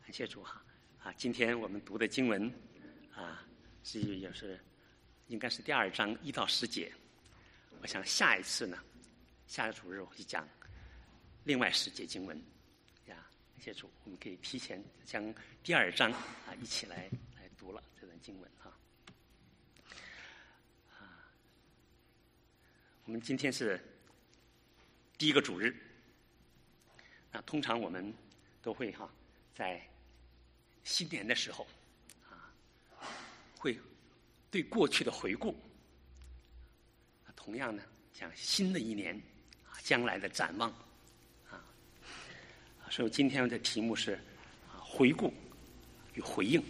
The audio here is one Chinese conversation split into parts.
感谢主哈今天我们读的经文应该是第2章1到10节。我想下一次呢，下个主日我会讲另外10节经文呀。感谢主，我们可以提前将第2章一起来读了这段经文我们今天是第一个主日，通常我们都会在新年的时候会对过去的回顾，同样呢讲新的一年将来的展望所以今天的题目是回顾与回应。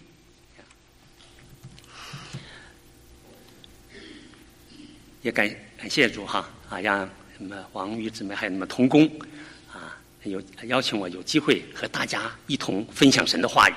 也感谢主让王宇姊妹还有同工有邀请我有机会和大家一同分享神的话语。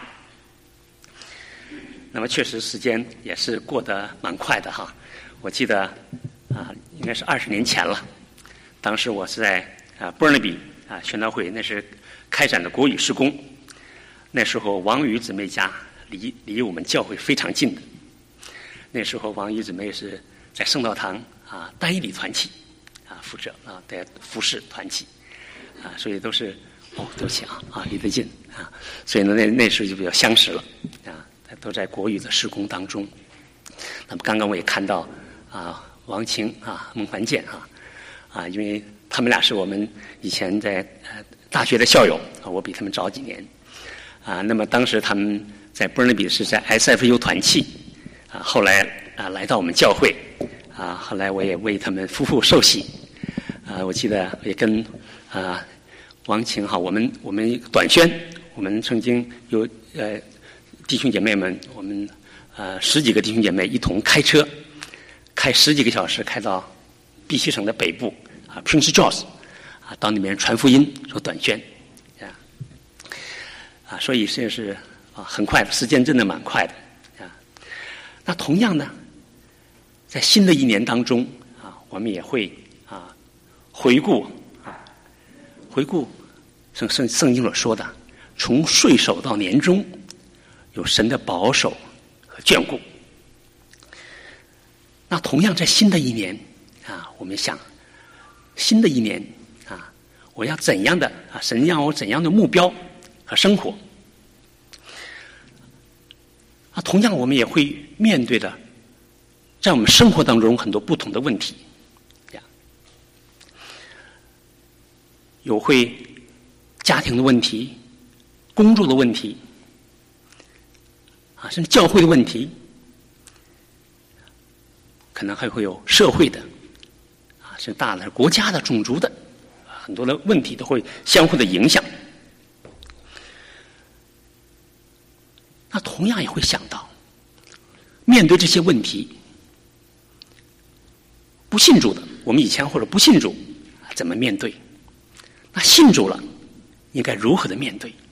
那么确实时间也是过得蛮快的我记得应该是20年前了，当时我是在Burnaby宣道会，那是开展的国语事工。那时候王宇姊妹家离我们教会非常近的，那时候王宇姊妹是在圣道堂单一礼团契负责在服侍团契所以都是对不起离得近所以呢那时候就比较相识了都在国语的事工当中。那么刚刚我也看到王晴孟凡健因为他们俩是我们以前在大学的校友我比他们早几年那么当时他们在 Burnaby 是在 SFU 团契后来来到我们教会后来我也为他们夫妇受洗我记得也跟王晴我们短宣，我们曾经有弟兄姐妹们，我们10几个弟兄姐妹一同开车开10几个小时开到碧溪省的北部Prince George 到那边传福音做短宣所以这是很快的，时间真的蛮快的那同样呢，在新的一年当中我们也会回顾圣经所说的，从岁首到年终有神的保守和眷顾。那同样在新的一年我们想新的一年我要怎样的神让我怎样的目标和生活同样我们也会面对的在我们生活当中很多不同的问题有会家庭的问题，工作的问题甚至教会的问题，可能还会有社会的甚至大的国家的种族的很多的问题都会相互的影响。那同样也会想到面对这些问题，不信主的我们以前或者不信主怎么面对，那信主了应该如何的面对。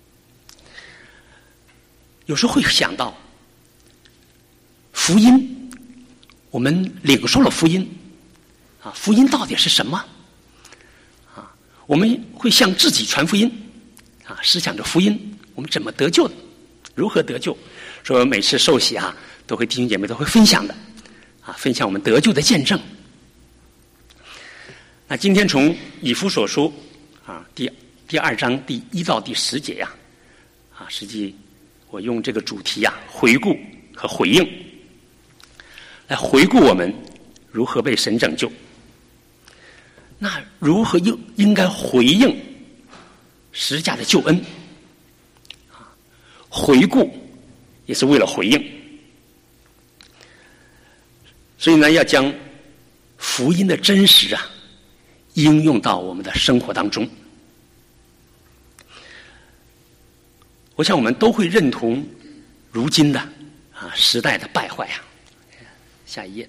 有时候会想到福音，我们领受了福音福音到底是什么我们会向自己传福音思想着福音我们怎么得救的，如何得救。所以每次受洗都会弟兄姐妹都会分享的分享我们得救的见证。那今天从以弗所书第2章第1到第10节实际我用这个主题回顾和回应来回顾我们如何被神拯救，那如何应该回应十字架的救恩回顾也是为了回应。所以呢要将福音的真实应用到我们的生活当中。我想我们都会认同如今的时代的败坏下一页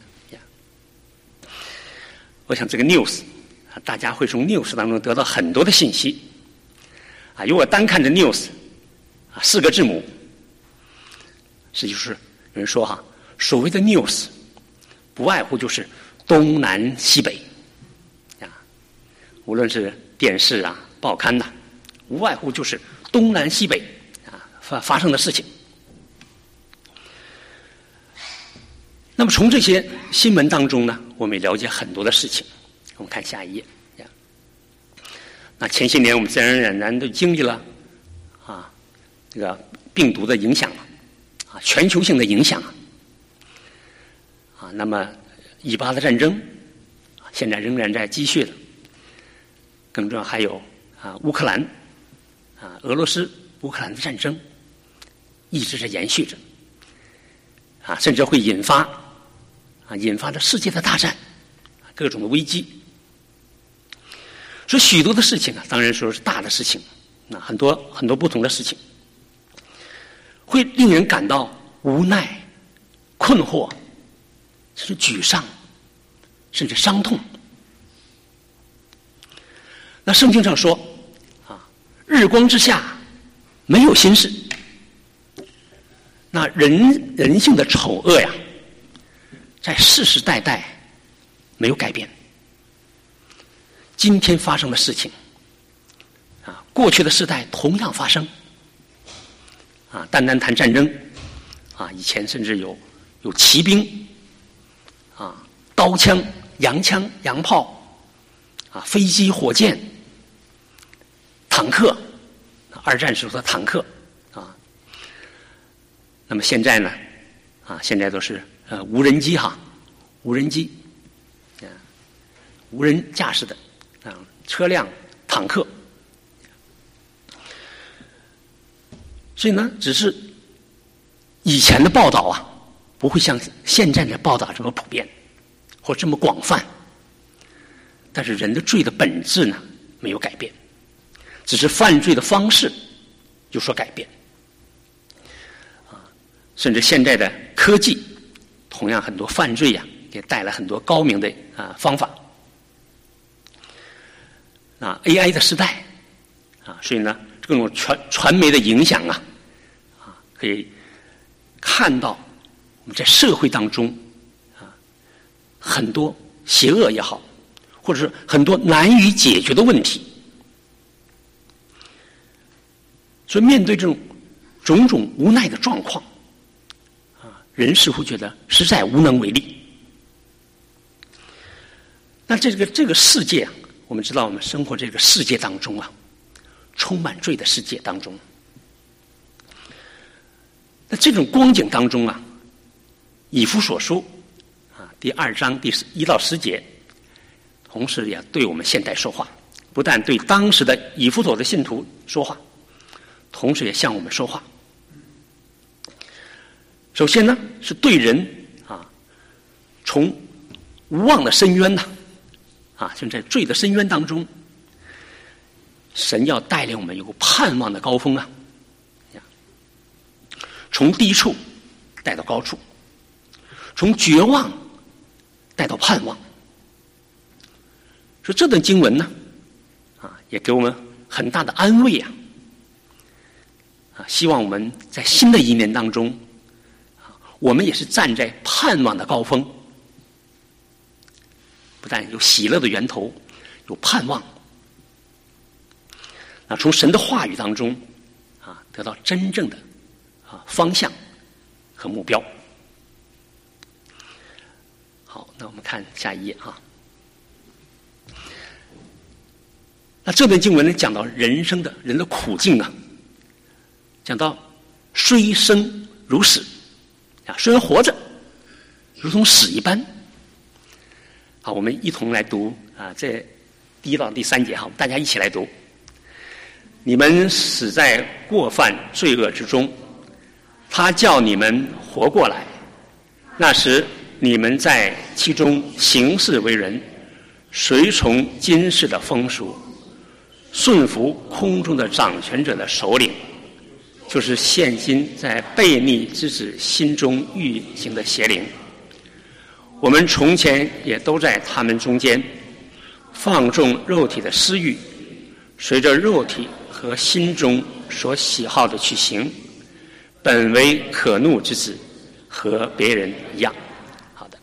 我想这个 news 大家会从 news 当中得到很多的信息如果单看着 news 4个字母，实际就是有人说所谓的 news 不外乎就是东南西北无论是电视报刊无外乎就是东南西北发生的事情。那么从这些新闻当中呢，我们也了解很多的事情。我们看下一页。那前些年我们自然而然都经历了这个病毒的影响全球性的影响那么以巴的战争现在仍然在继续的，更重要还有乌克兰俄罗斯乌克兰的战争一直在延续着甚至会引发的世界的大战，各种的危机。所以许多的事情当然说是大的事情，很多不同的事情，会令人感到无奈、困惑，甚至沮丧，甚至伤痛。那圣经上说日光之下没有新事。那人性的丑恶呀，在世世代代没有改变。今天发生的事情过去的世代同样发生单谈战争以前甚至有骑兵刀枪、洋枪、洋炮飞机、火箭、坦克，二战时候的坦克那么现在呢现在都是无人机无人机无人驾驶的车辆、坦克。所以呢，只是以前的报道不会像现在的报道这么普遍或这么广泛，但是人的罪的本质呢没有改变，只是犯罪的方式有所改变甚至现在的科技同样很多犯罪也带来很多高明的方法AI 的时代所以呢各种传媒的影响可以看到我们在社会当中很多邪恶也好，或者是很多难以解决的问题。所以面对这种种种无奈的状况人似乎觉得实在无能为力。那这个世界我们知道我们生活这个世界当中充满罪的世界当中，那这种光景当中以弗所书第2章第1到10节，同时也对我们现代说话，不但对当时的以弗所的信徒说话，同时也向我们说话。首先呢是对人从无望的深渊就在罪的深渊当中，神要带领我们有个盼望的高峰从低处带到高处，从绝望带到盼望。说这段经文呢也给我们很大的安慰希望我们在新的一年当中我们也是站在盼望的高峰，不但有喜乐的源头，有盼望从神的话语当中得到真正的方向和目标。好，那我们看下一页那这段经文讲到人的苦境讲到虽生如死虽然活着如同死一般。好，我们一同来读这第1到第3节大家一起来读。你们死在过犯罪恶之中，他叫你们活过来。那时你们在其中行事为人，随从今世的风俗，顺服空中的掌权者的首领，就是现今在悖逆之子心中运行的邪灵。我们从前也都在他们中间，放纵肉体的私欲，随着肉体和心中所喜好的去行，本为可怒之子，和别人一样。好的，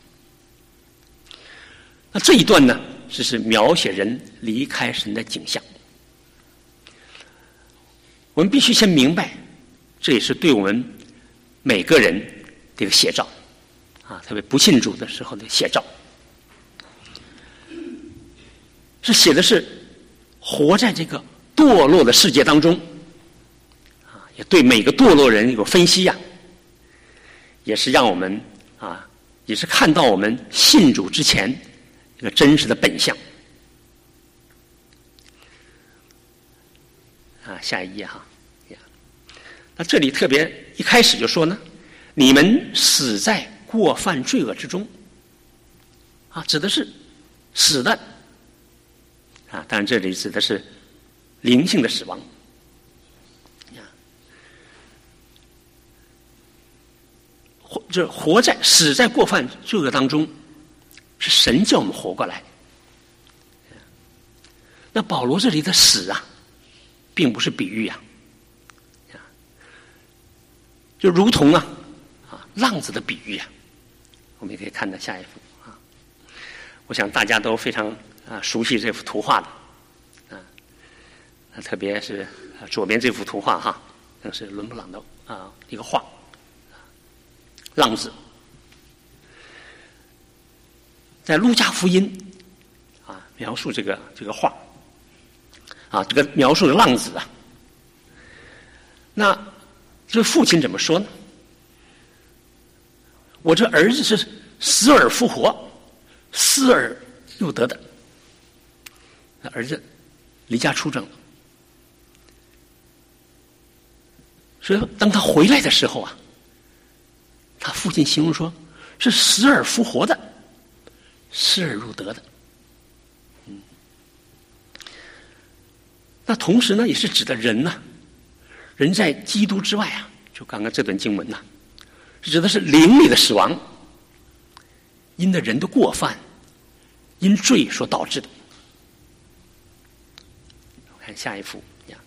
那这一段呢，是描写人离开神的景象。我们必须先明白这也是对我们每个人的一个写照啊，特别不信主的时候的写照。是写的是活在这个堕落的世界当中啊，也对每个堕落人有分析呀，也是让我们啊，也是看到我们信主之前一个真实的本相啊。下一页哈，那这里特别一开始就说呢，你们死在过犯罪恶之中啊，指的是死的啊，当然这里指的是灵性的死亡。死在过犯罪恶当中，是神叫我们活过来。那保罗这里的死啊，并不是比喻啊，就如同浪子的比喻啊。我们也可以看到下一幅啊，我想大家都非常熟悉这幅图画的特别是左边这幅图画哈，那是伦勃朗的一个画，浪子。在路加福音描述这个画这个描述的浪子啊，那这父亲怎么说呢？我这儿子是死而复活，失而又得的。那儿子离家出走了，所以当他回来的时候啊，他父亲形容说是死而复活的，失而入得的。那同时呢，也是指的人呢，人在基督之外啊，就刚刚这段经文呢，是指的是灵里的死亡，因着人的过犯，因罪所导致的。我看下一幅呀。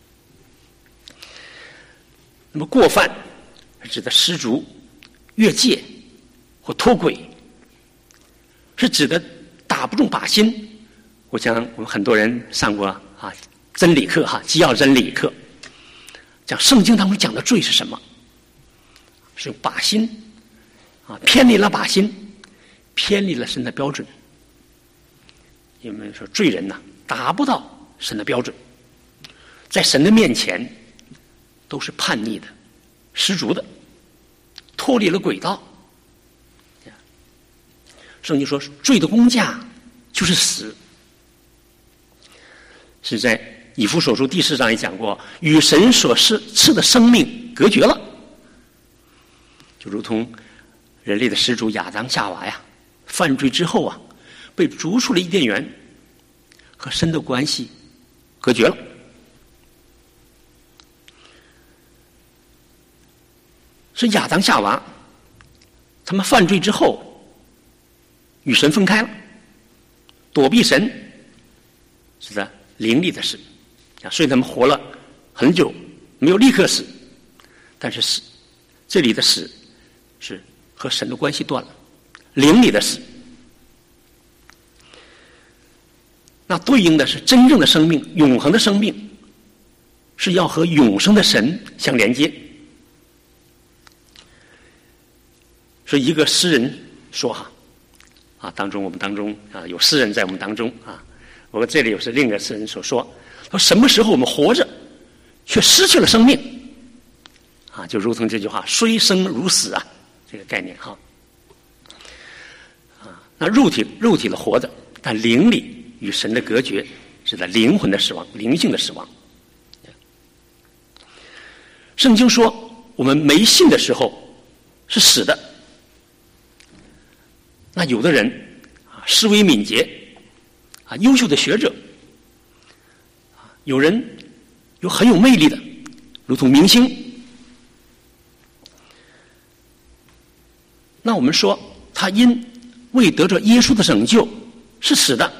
那么过犯是指的失足、越界或脱轨，是指的打不中靶心。我想我们很多人上过真理课基要真理课，讲圣经当中讲的罪是什么？是用靶心偏离了靶心，偏离了神的标准。因为说罪人达不到神的标准，在神的面前都是叛逆的、失足的，脱离了轨道。圣经说罪的工价就是死，是在以弗所书第4章也讲过，与神所赐的生命隔绝了，就如同人类的始祖亚当夏娃呀，犯罪之后被逐出了伊甸园，和神的关系隔绝了。是亚当夏娃他们犯罪之后与神分开了，躲避神，是的灵力的事所以他们活了很久，没有立刻死，但是死这里的死是和神的关系断了，灵里的死。那对应的是真正的生命，永恒的生命是要和永生的神相连接。所以一个诗人说我们当中有诗人在我们当中我这里有是另一个诗人所说，他说什么时候我们活着却失去了生命就如同这句话虽生如死这个概念那肉体的活着，但灵里与神的隔绝，是在灵魂的死亡，灵性的死亡。圣经说我们没信的时候是死的。那有的人思维敏捷优秀的学者有人很有魅力的，如同明星。那我们说他因未得着耶稣的拯救是死的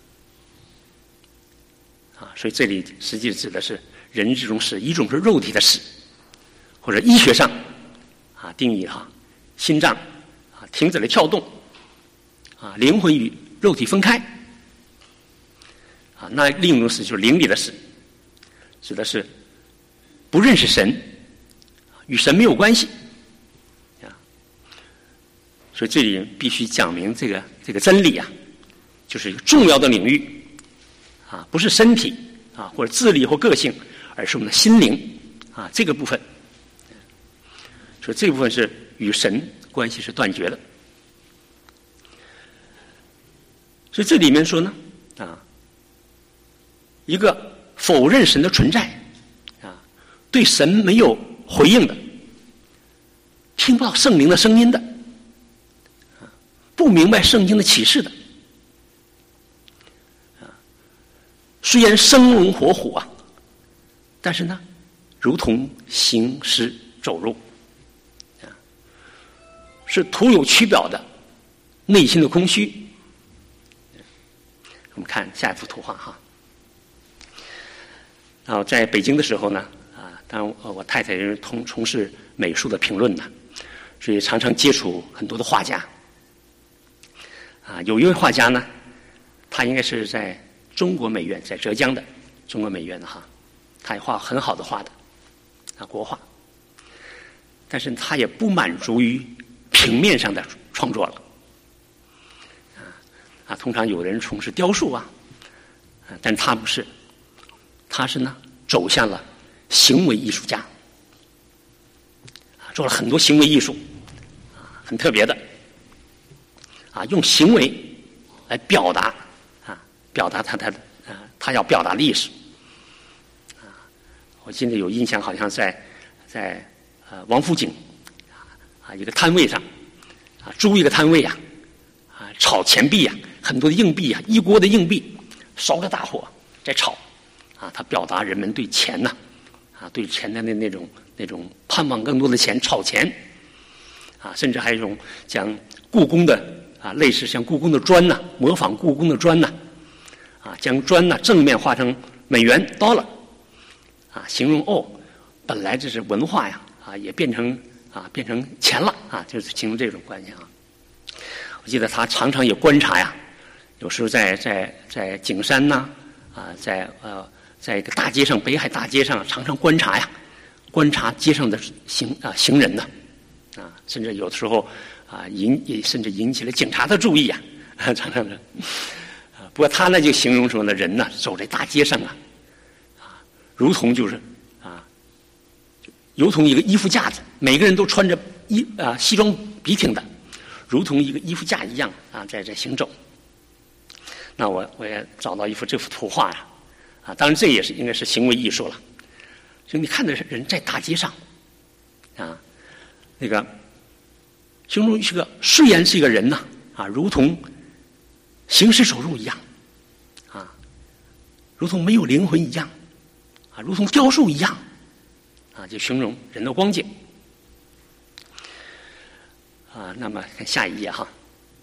所以这里实际指的是人这种死，一种是肉体的死，或者医学上定义心脏停止了跳动灵魂与肉体分开那另一种死就是灵里的死，指的是不认识神， 与神没有关系啊。所以这里必须讲明这个真理啊，就是一个重要的领域啊，不是身体啊或者智力或个性，而是我们的心灵啊这个部分。所以这部分是与神关系是断绝的。所以这里面说呢啊，一个否认神的存在啊，对神没有回应的，听不到圣灵的声音的啊，不明白圣经的启示的啊，虽然生龙活虎啊，但是呢如同行尸走肉啊，是徒有其表的内心的空虚。我们看下一幅图画哈。然后在北京的时候呢，啊，当然我太太是从事美术的评论的，所以常常接触很多的画家。啊，有一位画家呢，他应该是在中国美院，在浙江的中国美院的哈，他也画很好的画的，啊，国画。但是他也不满足于平面上的创作了。啊，通常有人从事雕塑啊，但他不是，他是呢走向了行为艺术家，做了很多行为艺术，啊，很特别的，啊，用行为来表达，啊，表达他要表达的意思，啊，我记得有印象，好像在王府井，啊一个摊位上，啊租一个摊位啊，啊炒钱币啊。很多的硬币啊，一锅的硬币，烧着大火在炒，啊，他表达人们对钱呐，啊，对钱的那种盼望更多的钱，炒钱，啊，甚至还有一种将故宫的啊，类似像故宫的砖呐，模仿故宫的砖呐，啊，将砖呐正面画成美元 dollar， 啊，形容哦，本来这是文化呀，啊，也变成钱了啊，就是形容这种关系啊。我记得他常常也观察呀。有时候在景山呐，啊，在一个大街上，北海大街上，常常观察呀，观察街上的行人呐，啊，甚至有的时候啊甚至引起了警察的注意呀，常常的，啊，不过他呢就形容什么呢？人呢走在大街上啊，啊，如同就是啊，如同一个衣服架子，每个人都穿着西装笔挺的，如同一个衣服架一样啊，在行走。那我也找到这幅图画呀，啊，当然这也是应该是行为艺术了。就你看的人在大街上，啊，那个形容是个虽然是一个人呐，啊，如同行尸走肉一样，啊，如同没有灵魂一样，啊，如同雕塑一样，啊，就形容人的光景。啊，那么看下一页哈，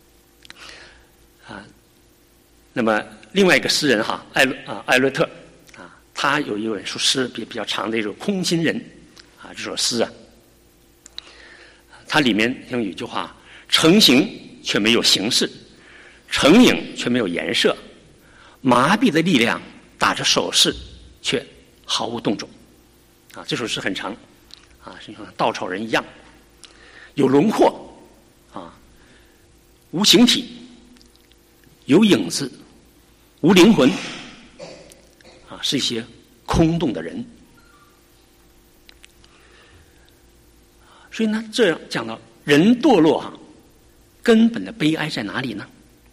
啊。那么另外一个诗人哈，艾略特啊，他有一本书诗比较长的一首《空心人》啊，这首诗啊，它里面有一句话：成形却没有形式，成影却没有颜色，麻痹的力量打着手势，却毫无动作。啊，这首诗很长，啊，是像稻草人一样，有轮廓啊，无形体，有影子。无灵魂，啊，是一些空洞的人。所以呢，这样讲到人堕落啊，根本的悲哀在哪里呢？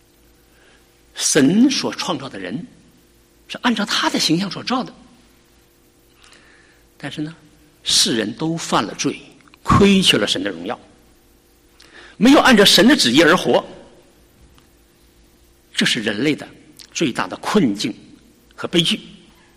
神所创造的人是按照他的形象所造的，但是呢，世人都犯了罪，亏缺了神的荣耀，没有按照神的旨意而活，这是人类的最大的困境和悲剧。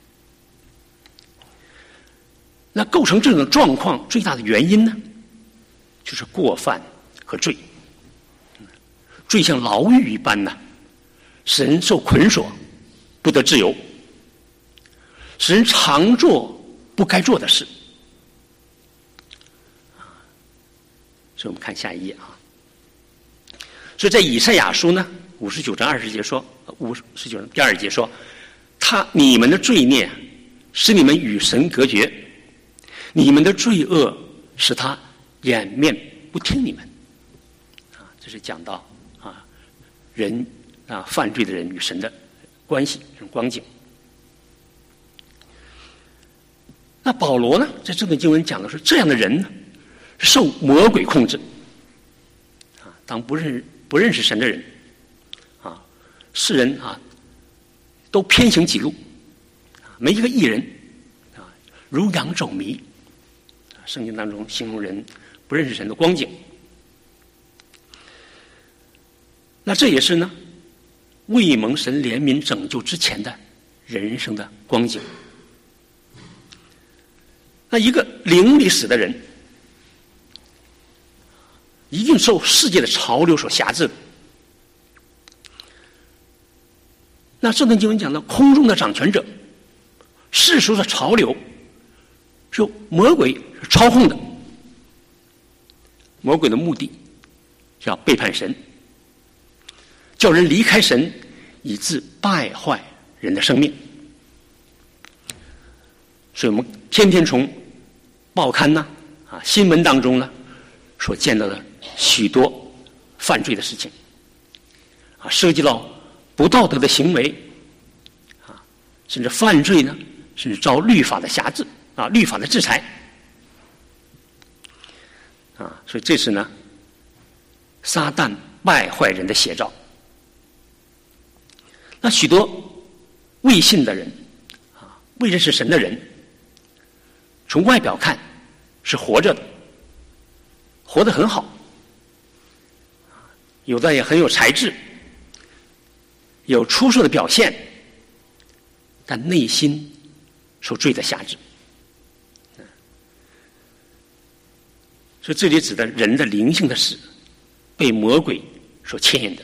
那构成这种状况最大的原因呢，就是过犯和罪。罪像牢狱一般呢，使人受捆锁，不得自由，使人常做不该做的事。所以我们看下一页啊。所以在以赛亚书呢59章20节说，59章第2节说，你们的罪孽使你们与神隔绝，你们的罪恶使他掩面不听你们。啊，这是讲到啊人啊犯罪的人与神的关系这种光景。那保罗呢，在这段经文讲的是这样的人呢，受魔鬼控制。啊，当不认识神的人，啊，世人啊都偏行己路，没一个义人，啊，如羊走迷。圣经当中形容人不认识神的光景。那这也是呢未蒙神怜悯拯救之前的人生的光景。那一个灵里死的人，一定受世界的潮流所辖制。那这段经文讲到空中的掌权者，世俗的潮流是由魔鬼操控的。魔鬼的目的是要背叛神，叫人离开神，以致败坏人的生命。所以我们天天从报刊呐、新闻当中呢，所见到的许多犯罪的事情，啊，涉及到不道德的行为，啊，甚至犯罪呢，甚至遭律法的辖制，啊，律法的制裁，啊，所以这是呢，撒旦败坏人的写照。那许多未信的人，啊，未认识神的人，从外表看是活着的，活得很好，有的也很有才智，有出色的表现，但内心受罪的辖制。所以这里指的人的灵性的死，被魔鬼所牵引的。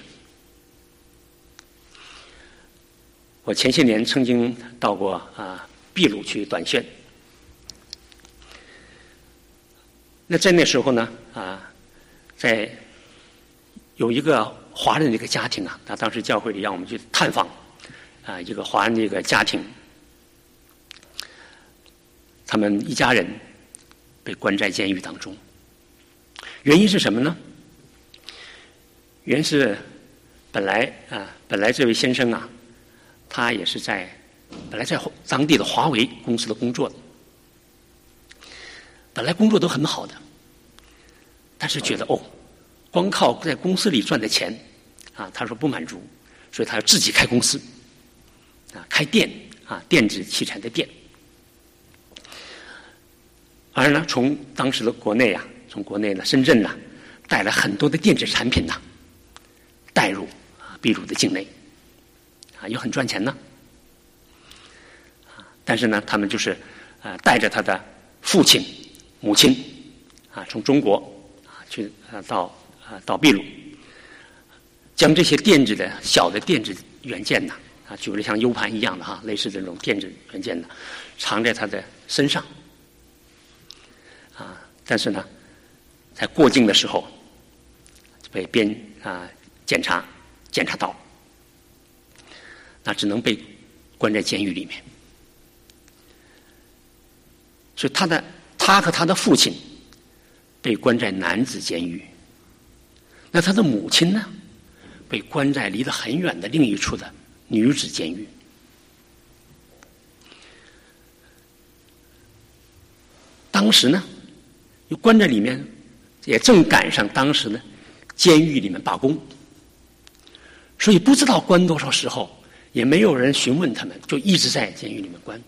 我前些年曾经到过秘鲁去短宣。那在那时候呢，在有一个华人的一个家庭啊，他当时教会里让我们去探访一个华人的一个家庭，他们一家人被关在监狱当中。原因是什么呢？原因是本来这位先生啊，他也是本来在当地的华为公司的工作的，本来工作都很好的，但是觉得光靠在公司里赚的钱他说不满足，所以他要自己开公司开店电子器材的店。而呢，从当时的国内的深圳带了很多的电子产品带入秘鲁的境内又很赚钱呢。但是呢，他们就是带着他的父亲母亲从中国去到秘鲁，将这些小的电子元件举例像 U 盘一样的类似这种电子元件藏在他的身上但是呢，在过境的时候被检查到，那只能被关在监狱里面。所以他和他的父亲被关在男子监狱，那他的母亲呢，被关在离得很远的另一处的女子监狱。当时呢，又关在里面，也正赶上当时呢监狱里面罢工，所以不知道关多少时候，也没有人询问他们，就一直在监狱里面关。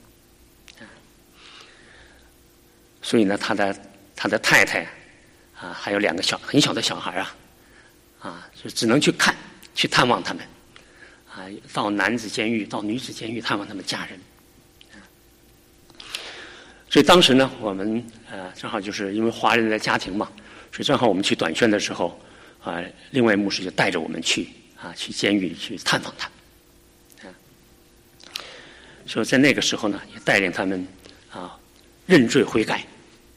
所以呢，他的太太还有2个很小的小孩就只能去探望他们到男子监狱到女子监狱探望他们家人。所以当时呢，我们正好就是因为华人的家庭嘛，所以正好我们去短宣的时候另外牧师就带着我们去监狱里去探访他。所以在那个时候呢，也带领他们认罪悔改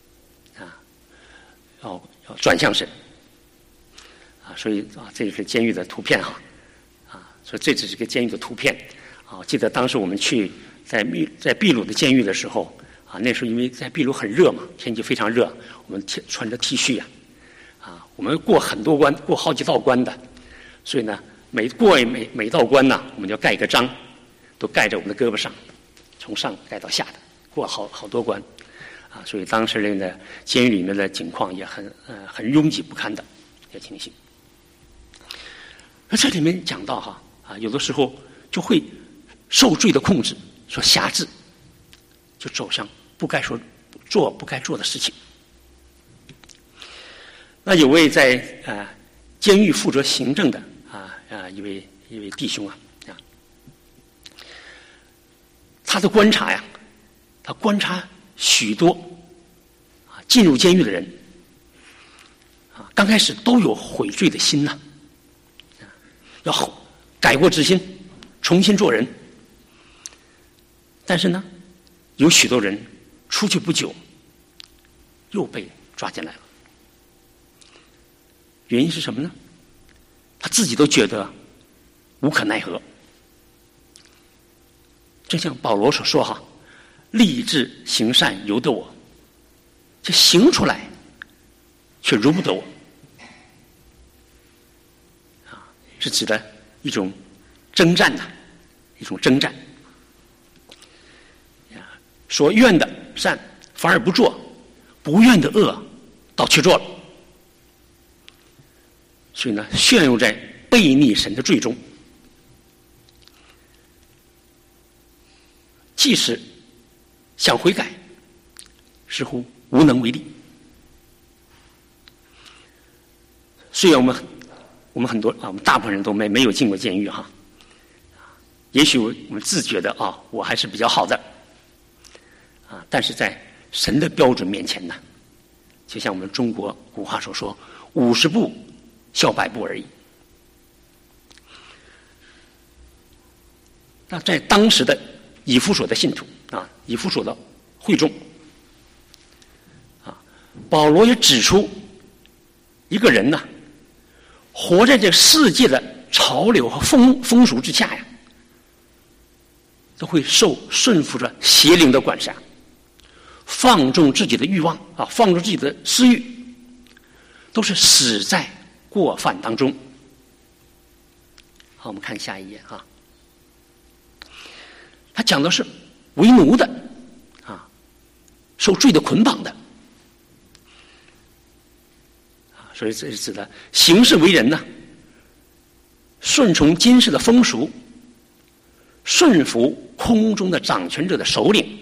要转向神所以这是监狱的图片所以这只是个监狱的图片我记得当时我们去在秘鲁的监狱的时候那时候因为在秘鲁很热嘛，天气非常热，我们穿着 T 恤我们过很多关，过好几道关的，所以呢，每道关呢，我们就盖一个章，都盖着我们的胳膊上，从上盖到下的，过好多关，所以当时那个监狱里面的情况也很拥挤不堪的一个情形。那这里面讲到有的时候就会受罪的控制，说辖制，就走向不该做不该做的事情。那有位在监狱负责行政的一位弟兄他的观察他观察许多进入监狱的人刚开始都有悔罪的心要改过自新，重新做人。但是呢，有许多人出去不久又被抓进来了。原因是什么呢？他自己都觉得无可奈何。正像保罗所说立志行善由得我，这行出来却如不得我。是指的一种征战一种征战。所愿的善反而不做，不愿的恶倒去做了。所以呢，陷入在悖逆神的罪中。即使想悔改，似乎无能为力。虽然我们很多我们大部分人都没有进过监狱也许我们自觉的我还是比较好的但是在神的标准面前呢，就像我们中国古话所说，50步笑100步而已。那在当时的以弗所的信徒以弗所的会众保罗也指出，一个人呢，活在这世界的潮流和风俗之下都会顺服着邪灵的管辖，放纵自己的欲望放纵自己的私欲，都是死在过犯当中。好，我们看下一页他讲的是为奴的受罪的捆绑的所以这是指的行事为人呢，顺从今世的风俗，顺服空中的掌权者的首领，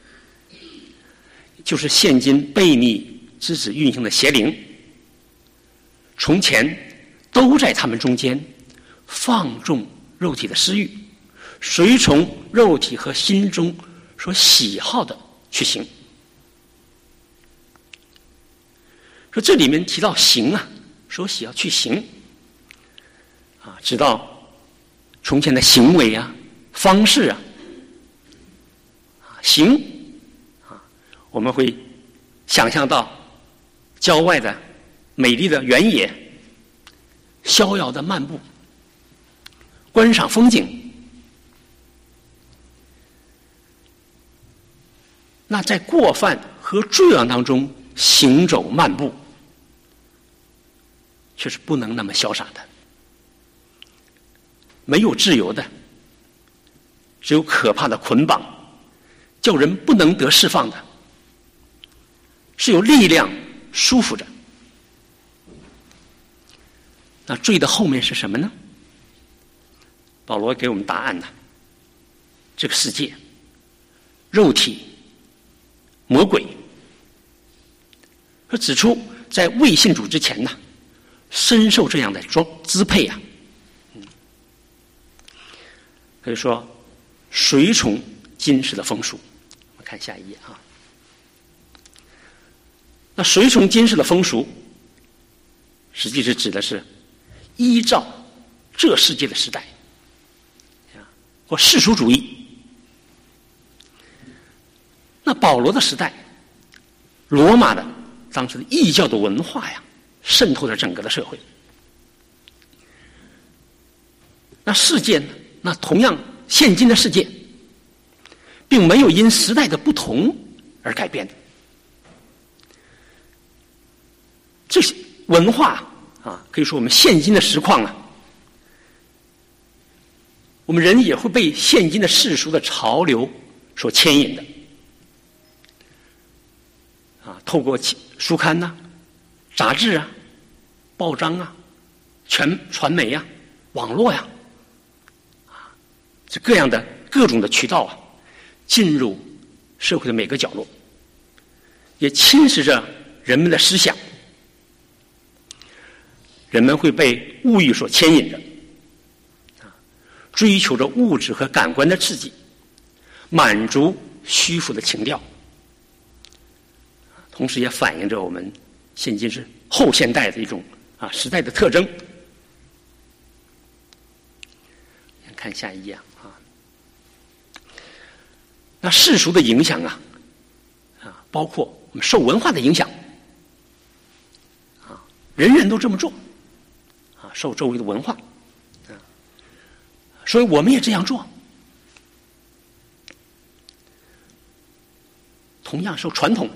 就是现今悖逆之子运行的邪灵，从前都在他们中间放纵肉体的私欲，随从肉体和心中所喜好的去行。说这里面提到行说喜要去行直到从前的行为方式行我们会想象到郊外的美丽的原野，逍遥的漫步，观赏风景。那在过犯和罪恶当中行走漫步，却是不能那么潇洒的，没有自由的，只有可怕的捆绑，叫人不能得释放的，是有力量束缚着。那罪的后面是什么呢？保罗给我们答案这个世界、肉体、魔鬼。他指出，在未信主之前深受这样的支配他就说随从今世的风俗。我们看下一页那随从今世的风俗，实际是指的是依照这世界的时代或世俗主义。那保罗的时代，罗马的当时的异教的文化渗透了整个的社会。那世界呢？那同样现今的世界并没有因时代的不同而改变的。这些文化啊，可以说我们现今的实况啊，我们人也会被现今的世俗的潮流所牵引的。啊，透过书刊呐、杂志啊、报章啊、传媒呀、网络呀，这各样的各种的渠道啊，进入社会的每个角落，也侵蚀着人们的思想。人们会被物欲所牵引着，追求着物质和感官的刺激，满足虚浮的情调，同时也反映着我们现今是后现代的一种时代的特征。看下一页啊，那世俗的影响包括我们受文化的影响人人都这么做受周围的文化所以我们也这样做。同样受传统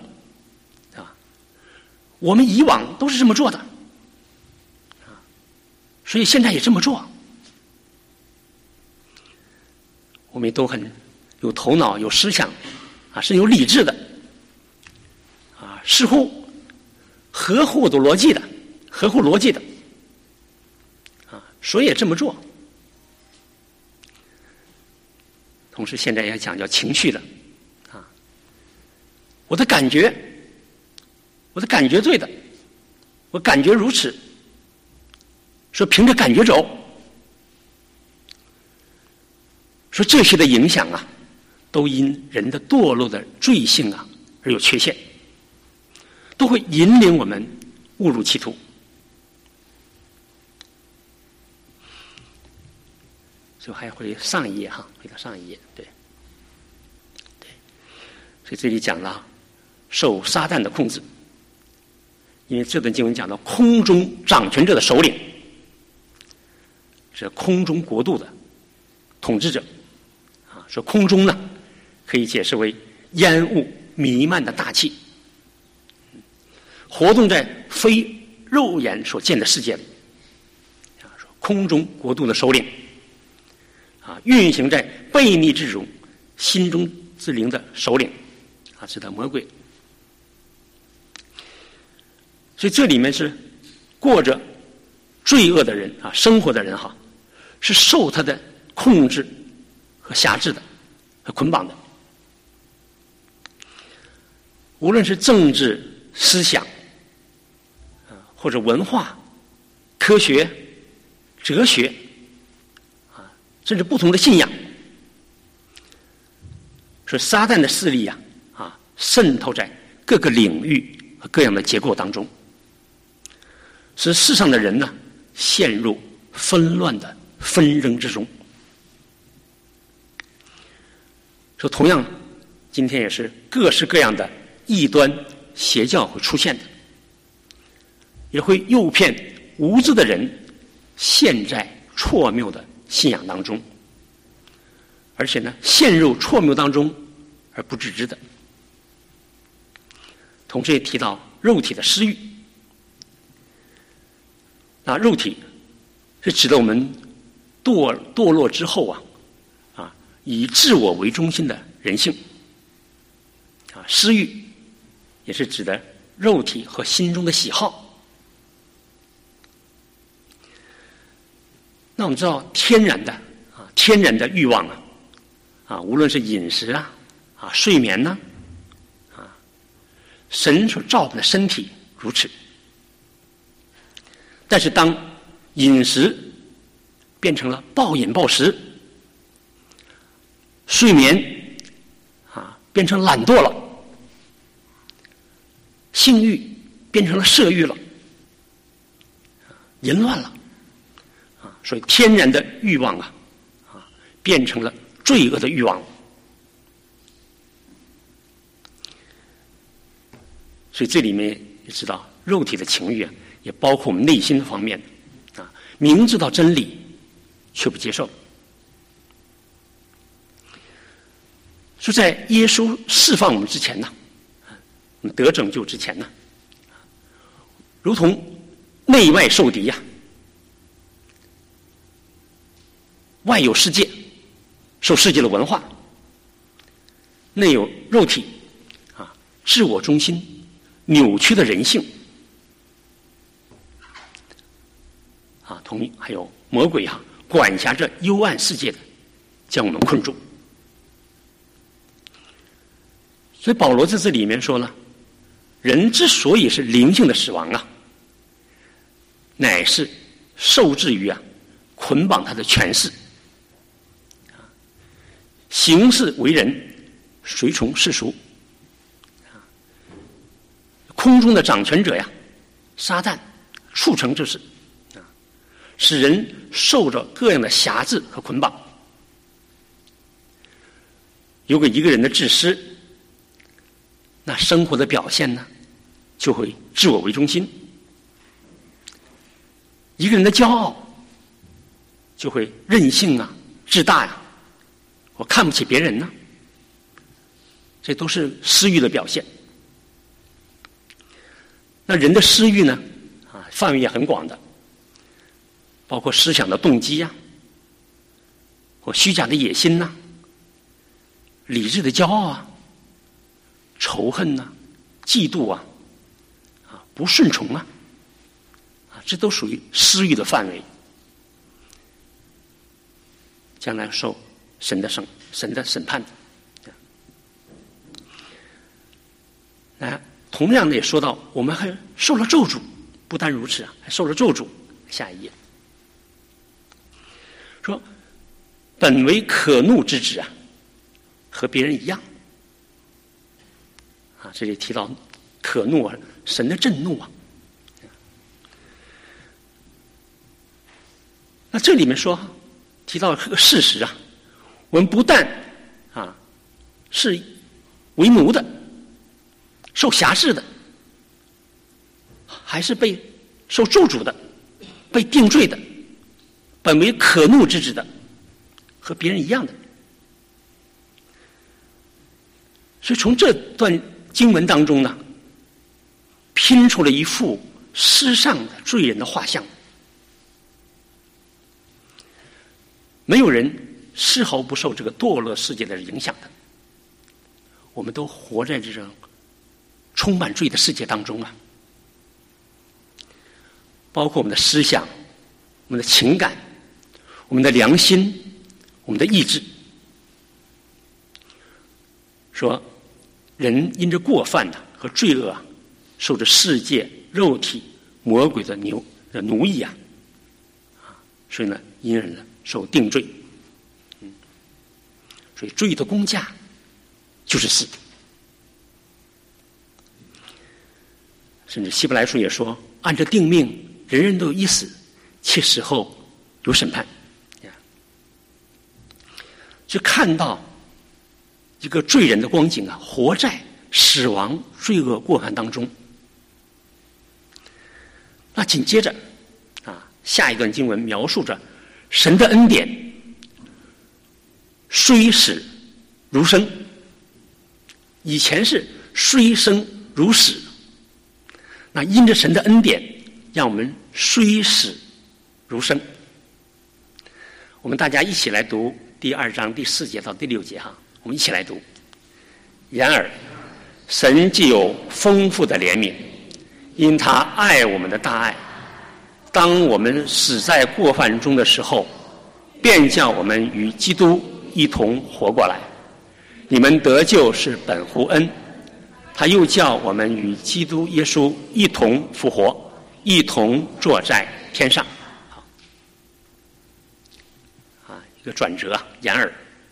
我们以往都是这么做的所以现在也这么做。我们都很有头脑、有思想是有理智的似乎合乎我的逻辑的，合乎逻辑的所以也这么做。同时现在也讲究情绪的我的感觉对的，我感觉如此，说凭着感觉走，说这些的影响都因人的堕落的罪性而有缺陷，都会引领我们误入歧途。就还回上一页回到上一页，对。所以这里讲了受撒旦的控制，因为这段经文讲到空中掌权者的首领是空中国度的统治者说空中呢可以解释为烟雾弥漫的大气，活动在非肉眼所见的世界里说空中国度的首领运行在悖逆之中心中之灵的首领指的魔鬼。所以这里面是过着罪恶的人生活的人是受他的控制和辖制的和捆绑的。无论是政治思想或者文化、科学、哲学甚至不同的信仰，说撒旦的势力渗透在各个领域和各样的结构当中，使世上的人陷入纷乱的纷争之中。说同样今天也是各式各样的异端邪教会出现的，也会诱骗无知的人陷在错谬的信仰当中，而且陷入错谬当中而不自知的。同时也提到肉体的私欲，肉体是指的我们堕落之后以自我为中心的人性私欲也是指的肉体和心中的喜好。那我们知道天然的欲望无论是饮食睡眠神所造的身体如此，但是当饮食变成了暴饮暴食，睡眠变成懒惰了，性欲变成了色欲了，淫乱了所以天然的欲望变成了罪恶的欲望。所以这里面也知道肉体的情欲也包括我们内心方面明知道真理却不接受。说在耶稣释放我们之前得拯救之前呢，如同内外受敌呀，外有世界，受世界的文化；内有肉体，自我中心、扭曲的人性，同意还有魔鬼管辖着幽暗世界的，将我们困住。所以保罗在这里面说了，人之所以是灵性的死亡乃是受制于捆绑他的权势，行事为人随从世俗，空中的掌权者撒旦促成这事，使人受着各样的辖制和捆绑。有一个人的自私，那生活的表现呢，就会自我为中心；一个人的骄傲，就会任性自大我看不起别人呢，这都是私欲的表现。那人的私欲呢，范围也很广的，包括思想的动机或虚假的野心理智的骄傲仇恨嫉妒不顺从这都属于私欲的范围，将来受神的审判的。同样的也说到，我们还受了咒诅，不单如此还受了咒诅。下一页说，本为可怒之子和别人一样这里提到可怒神的震怒那这里面说提到个事实我们不但是为奴的，受辖制的，还是被受咒诅的，被定罪的，本为可怒之子的，和别人一样的。所以从这段经文当中呢，拼出了一幅世上的罪人的画像。没有人丝毫不受这个堕落世界的影响的，我们都活在这种充满罪的世界当中包括我们的思想、我们的情感、我们的良心、我们的意志。说人因着过犯和罪恶受着世界、肉体、魔鬼的奴役所以呢，因而呢受定罪。所以罪的工价就是死。甚至希伯来书也说，按着定命，人人都有一死，且死后有审判。就看到一个罪人的光景活在死亡、罪恶、过犯当中。那紧接着下一段经文描述着神的恩典虽死如生，以前是虽生如死，那因着神的恩典，让我们虽死如生。我们大家一起来读第2章第4节到第6节我们一起来读。然而，神既有丰富的怜悯，因他爱我们的大爱，当我们死在过犯中的时候，便叫我们与基督一同活过来。你们得救是本乎恩，他又叫我们与基督耶稣一同复活，一同坐在天上。一个转折然而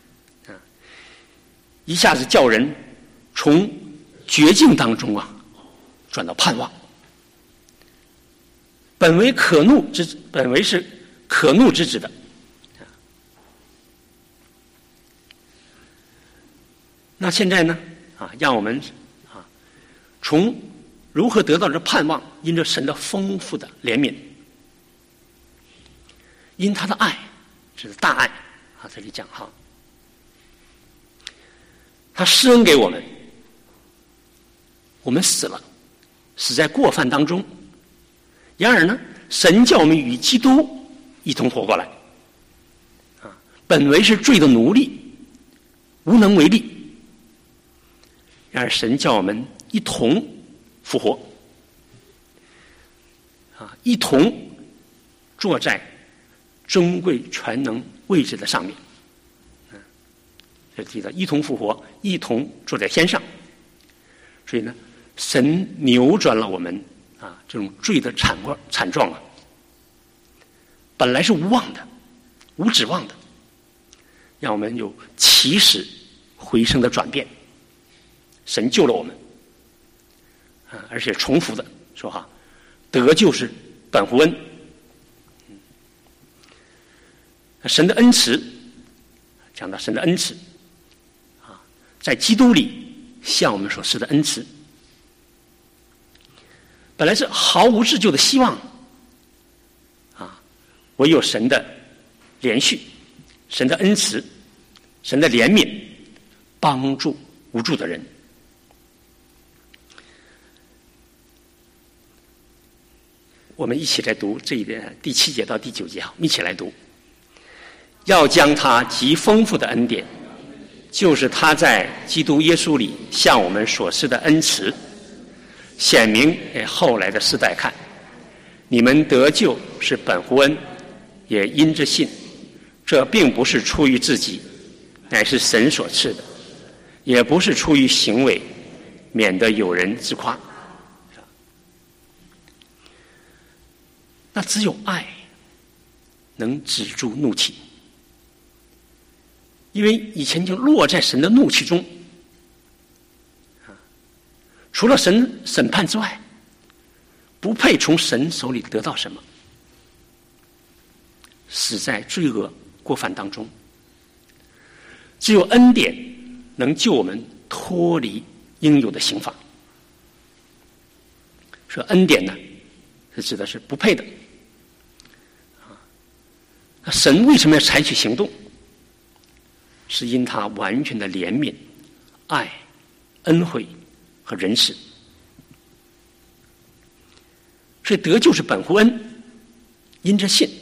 一下子叫人从绝境当中转到盼望。本为是可怒之子的，那现在呢让我们从如何得到这盼望，因着神的丰富的怜悯，因他的爱，这是大爱这里讲他施恩给我们， 我们死了，死在过犯当中。然而呢，神叫我们与基督一同活过来。本为是罪的奴隶，无能为力。然而神叫我们一同复活，一同坐在尊贵全能位置的上面。这提到一同复活，一同坐在天上。所以呢，神扭转了我们这种罪的惨状啊，本来是无望的、无指望的，让我们有起死回生的转变。神救了我们，而且重复的说得救是本乎恩。神的恩慈，讲到神的恩慈在基督里向我们所施的恩慈，本来是毫无自救的希望唯有神的连续、神的恩慈、神的怜悯，帮助无助的人。我们一起来读这一点第7节到第9节，好，一起来读。要将他极丰富的恩典，就是他在基督耶稣里向我们所施的恩慈，显明给后来的世代看。你们得救是本乎恩，也因着信。这并不是出于自己，乃是神所赐的；也不是出于行为，免得有人自夸。那只有爱能止住怒气，因为以前就落在神的怒气中，除了神审判之外，不配从神手里得到什么，死在罪恶过犯当中。只有恩典能救我们脱离应有的刑罚。说恩典呢，是指的是不配的。那神为什么要采取行动？是因他完全的怜悯、爱、恩惠和仁慈。所以得救是本乎恩，因着信。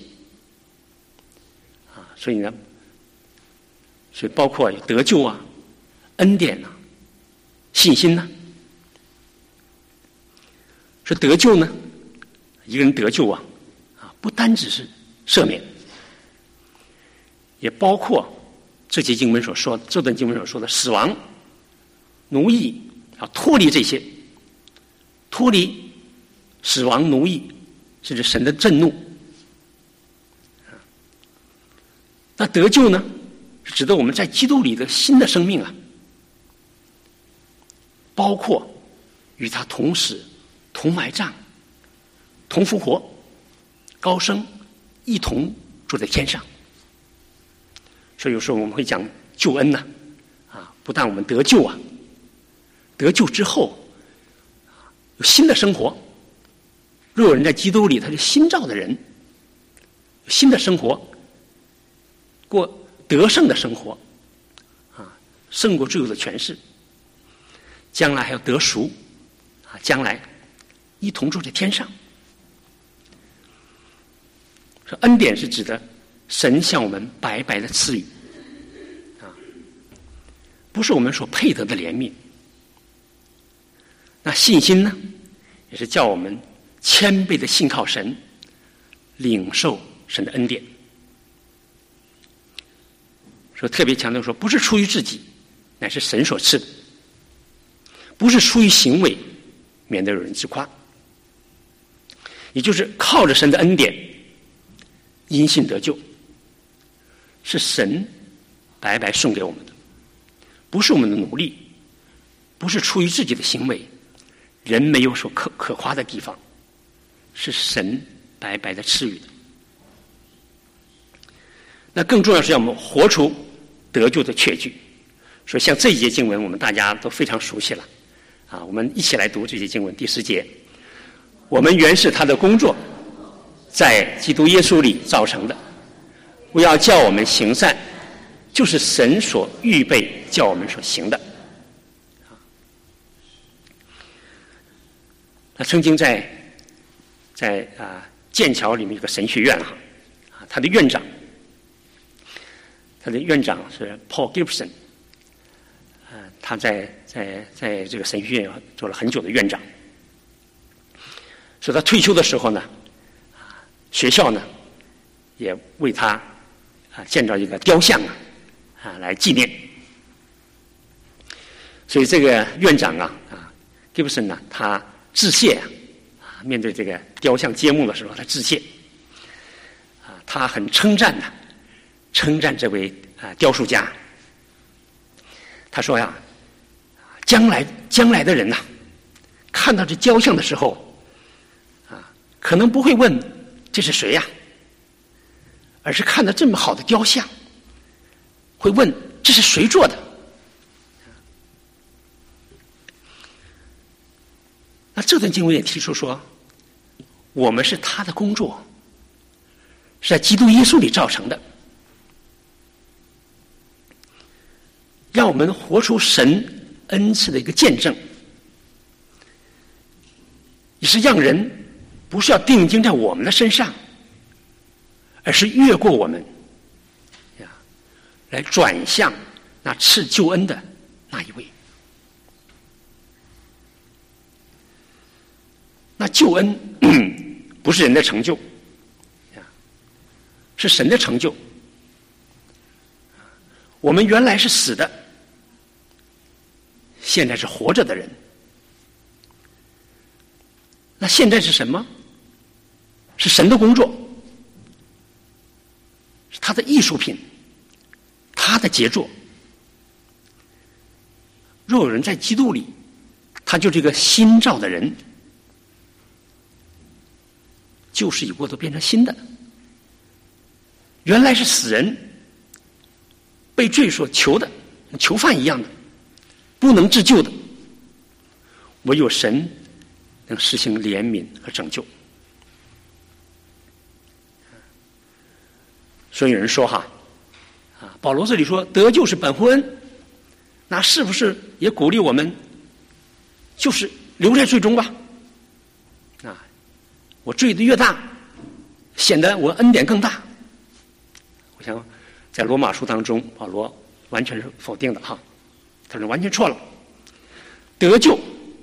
所以呢，所以包括得救恩典信心说得救呢，一个人得救不单只是赦免，也包括这节经文所说的，这段经文所说的死亡、奴役，要脱离这些，脱离死亡、奴役，甚至神的震怒。那得救呢，是指的我们在基督里的新的生命包括与他同死、同埋葬、同复活、高升，一同坐在天上。所以有时候我们会讲救恩不但我们得救得救之后有新的生活。若有人在基督里，他是新造的人，有新的生活，过得胜的生活胜过罪恶的权势。将来还要得赎将来一同坐在天上。说恩典是指的神向我们白白的赐予不是我们所配得的怜悯。那信心呢，也是叫我们谦卑的信靠神，领受神的恩典。说特别强调说，不是出于自己，乃是神所赐的；不是出于行为，免得有人自夸。也就是靠着神的恩典，因信得救，是神白白送给我们的，不是我们的努力，不是出于自己的行为，人没有所可夸的地方，是神白白的赐予的。那更重要是要我们活出得救的确据。所以像这一节经文我们大家都非常熟悉了我们一起来读这节经文第10节。我们原是他的工作，在基督耶稣里造成的，为要叫我们行善，就是神所预备叫我们所行的。 他曾经在剑桥里面有个神学院他的院长是 Paul Gibson，他在这个神学院做了很久的院长。所以他退休的时候呢，学校呢也为他建造一个雕像来纪念。所以这个院长Gibson 呢，他致谢面对这个雕像揭幕的时候，他致谢他很称赞这位雕塑家。他说呀，将来的人看到这雕像的时候可能不会问这是谁呀，而是看到这么好的雕像，会问这是谁做的。那这段经文也提出说，我们是他的工作，是在基督耶稣里造成的，让我们活出神恩赐的一个见证，也是让人不是要定睛在我们的身上，而是越过我们来转向那赐救恩的那一位。那救恩不是人的成就，是神的成就。我们原来是死的，现在是活着的人。那现在是什么？是神的工作，是他的艺术品，他的杰作。若有人在基督里，他就是一个新造的人，旧事已过，都变成新的。原来是死人，被罪所囚的，囚犯一样的，不能自救的，唯有神能实行怜悯和拯救。所以有人说保罗这里说得救是本乎恩，那是不是也鼓励我们就是留在罪中吧？我罪的越大，显得我恩典更大。我想在罗马书当中，保罗完全是否定的他说完全错了。得救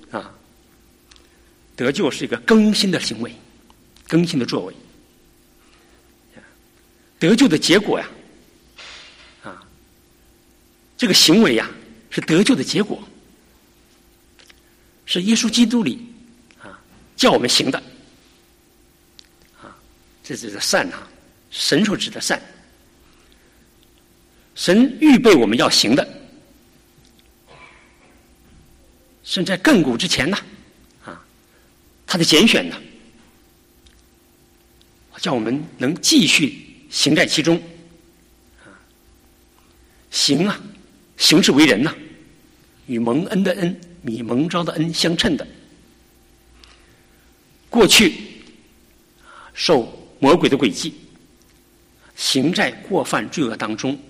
得救是一个更新的行为，更新的作为。得救的结果这个行为是得救的结果，是耶稣基督里叫我们行的。这是善神所指的善，神预备我们要行的，甚至在亘古之前他的拣选叫我们能继续行在其中。行之为人与蒙恩的恩与蒙召的恩相称的。过去受魔鬼的诡计，行在过犯罪恶当中。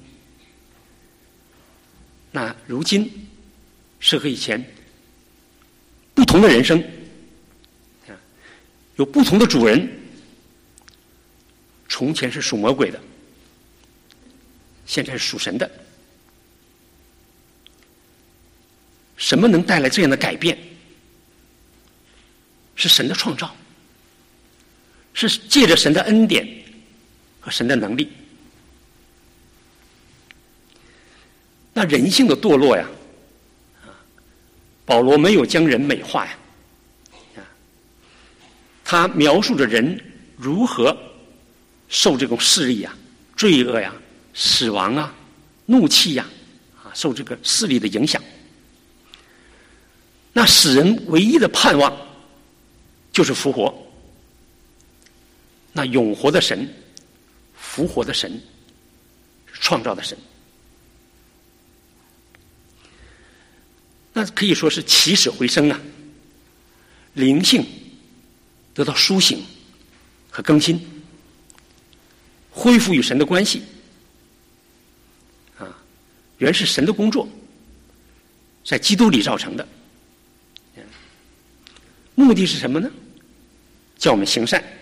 那如今是和以前不同的人生，有不同的主人。从前是属魔鬼的，现在是属神的。什么能带来这样的改变？是神的创造，是借着神的恩典和神的能力。那人性的堕落保罗没有将人美化他描述着人如何受这种势力罪恶死亡怒气受这个势力的影响。那使人唯一的盼望就是复活。那永活的神，复活的神，创造的神，那可以说是起死回生灵性得到苏醒和更新，恢复与神的关系原是神的工作，在基督里造成的。 目的是什么呢？叫我们行善。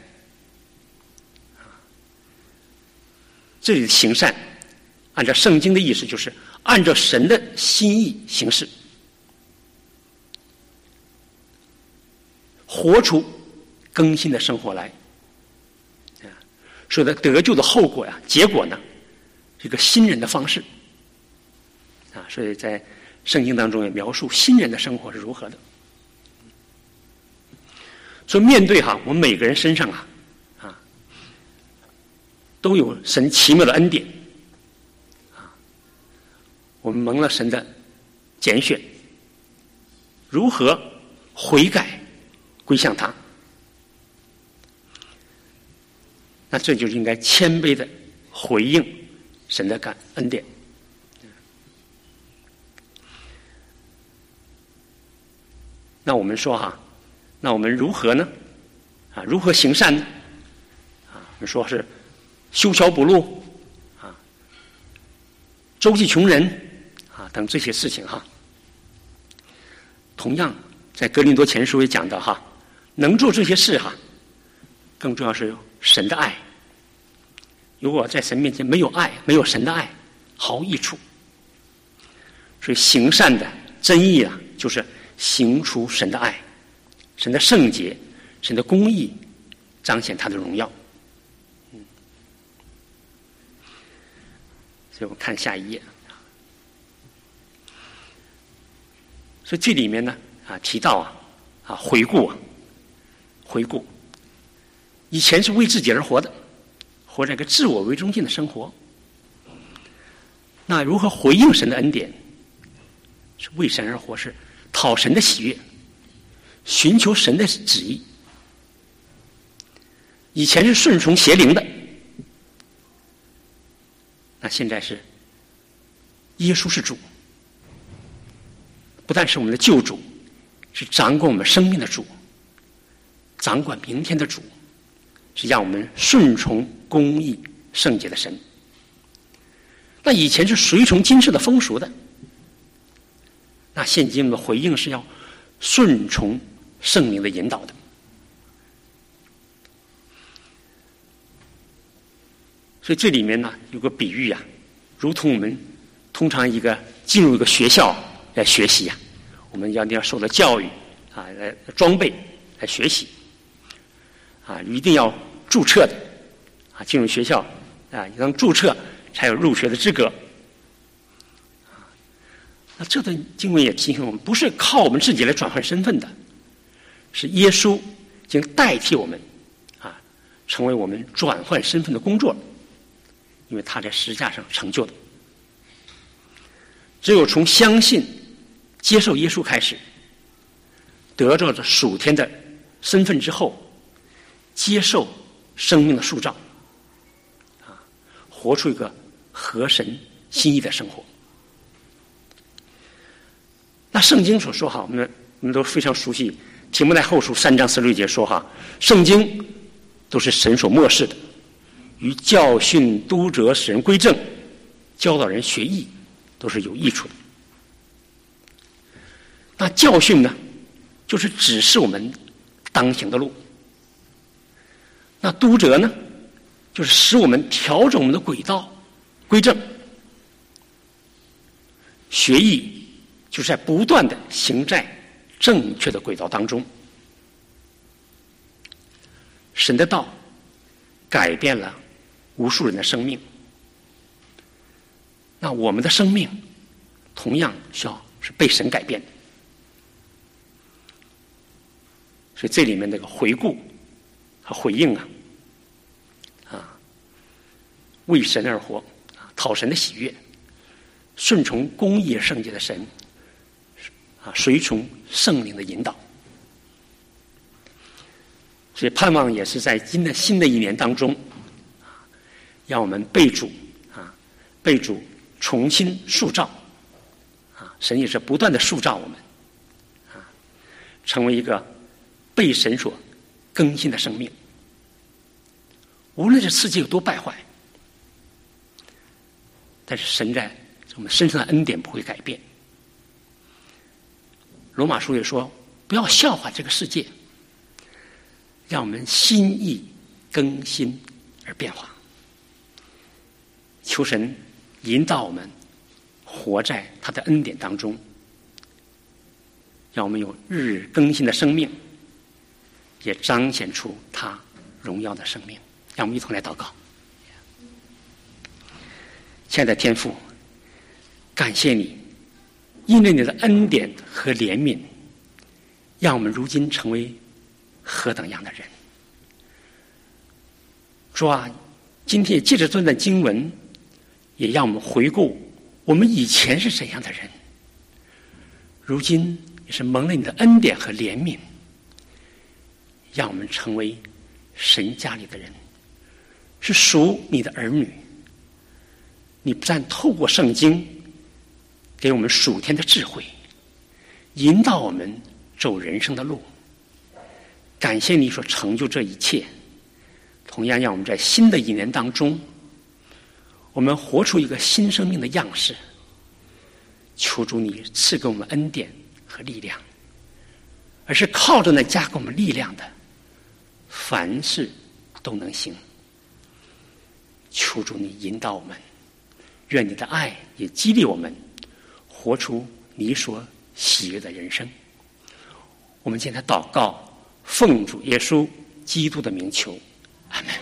这里的行善，按照圣经的意思，就是按照神的心意行事，活出更新的生活来。说的得救的后果呀，结果呢，这个新人的方式。所以在圣经当中也描述新人的生活是如何的。所以面对我们每个人身上都有神奇妙的恩典我们蒙了神的拣选，如何悔改归向他？那这就是应该谦卑的回应神的恩典。那我们说那我们如何呢？如何行善呢？我们说是修桥补路周济穷人等这些事情同样在哥林多前书也讲到能做这些事更重要是神的爱。如果在神面前没有爱，没有神的爱，毫无益处。所以行善的真意就是行出神的爱，神的圣洁，神的公义，彰显他的荣耀。所以我们看下一页。所以这里面呢提到回顾以前是为自己而活的，活在一个自我为中心的生活。那如何回应神的恩典？是为神而活，是讨神的喜悦，寻求神的旨意。以前是顺从邪灵的，那现在是耶稣是主，不但是我们的救主，是掌管我们生命的主，掌管明天的主，是让我们顺从公义圣洁的神。那以前是随从今世的风俗的，那现今的回应是要顺从圣灵的引导的。所以这里面呢有个比喻如同我们通常进入一个学校来学习我们要受到教育来装备来学习一定要注册的进入学校你能注册才有入学的资格。那这段经文也提醒我们，不是靠我们自己来转换身份的，是耶稣已经代替我们成为我们转换身份的工作，因为他在十字架上成就的。只有从相信接受耶稣开始，得到这属天的身份之后，接受生命的塑造活出一个合神心意的生活。那圣经所说我们都非常熟悉，提摩太后书3章16节说圣经都是神所默示的，于教训督责使人归正，教导人学义，都是有益处的。那教训呢，就是指示我们当行的路。那督责呢，就是使我们调整我们的轨道归正。学义就是在不断的行在正确的轨道当中。神的道改变了无数人的生命，那我们的生命同样需要是被神改变的。所以这里面这个回顾和回应为神而活讨神的喜悦，顺从公义圣洁的神随从圣灵的引导。所以盼望也是在新的一年当中让我们被主重新塑造神也是不断的塑造我们成为一个被神所更新的生命。无论这世界有多败坏，但是神在我们身上的恩典不会改变。罗马书也说，不要笑话这个世界， 让我们心意更新而变化。求神引导我们活在他的恩典当中，让我们有日日更新的生命，也彰显出他荣耀的生命。让我们一同来祷告。亲爱的天父，感谢你，因为你的恩典和怜悯，让我们如今成为何等样的人。主啊，今天也借着这段经文，也让我们回顾我们以前是怎样的人，如今也是蒙了你的恩典和怜悯，让我们成为神家里的人，是属你的儿女。你不但透过圣经给我们属天的智慧，引导我们走人生的路。感谢你所成就这一切，同样让我们在新的一年当中，我们活出一个新生命的样式。求主你赐给我们恩典和力量，而是靠着那加给我们力量的，凡事都能行。求主你引导我们，愿你的爱也激励我们活出你所喜悦的人生。我们现在祷告，奉主耶稣基督的名求，阿们。